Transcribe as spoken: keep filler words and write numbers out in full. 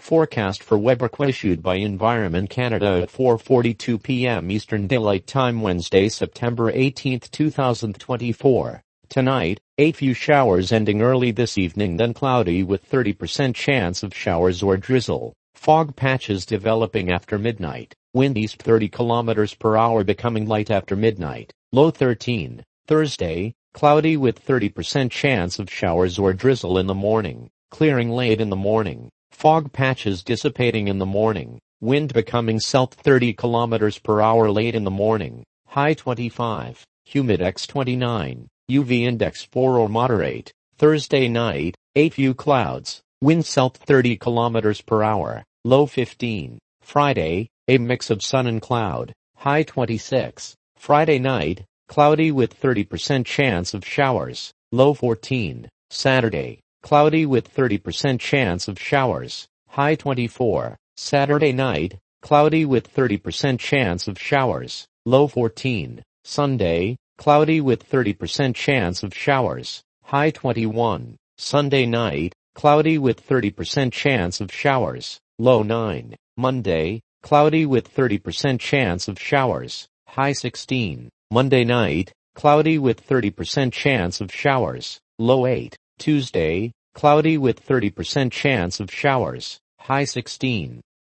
Forecast for Weatherco issued by Environment Canada at four forty-two p m Eastern Daylight Time Wednesday, September eighteenth, two thousand twenty-four. Tonight, a few showers ending early this evening, then cloudy with thirty percent chance of showers or drizzle. Fog patches developing after midnight. Wind east thirty kilometers per hour becoming light after midnight. Low thirteen. Thursday, cloudy with thirty percent chance of showers or drizzle in the morning. Clearing late in the morning. Fog patches dissipating in the morning. Wind becoming south thirty kilometers per hour late in the morning. High twenty-five. Humidex twenty-nine. U V index four or moderate. Thursday night, a few clouds. Wind south thirty kilometers per hour. Low fifteen. Friday, a mix of sun and cloud. High twenty-six. Friday night, cloudy with thirty percent chance of showers. Low fourteen. Saturday, cloudy with thirty percent chance of showers. High twenty-four. Saturday night, cloudy with thirty percent chance of showers. Low fourteen. Sunday, cloudy with thirty percent chance of showers. High twenty-one. Sunday night, cloudy with thirty percent chance of showers. Low nine. Monday, cloudy with thirty percent chance of showers. High sixteen. Monday night, cloudy with thirty percent chance of showers. Low eight. Tuesday, cloudy with thirty percent chance of showers. High sixteen.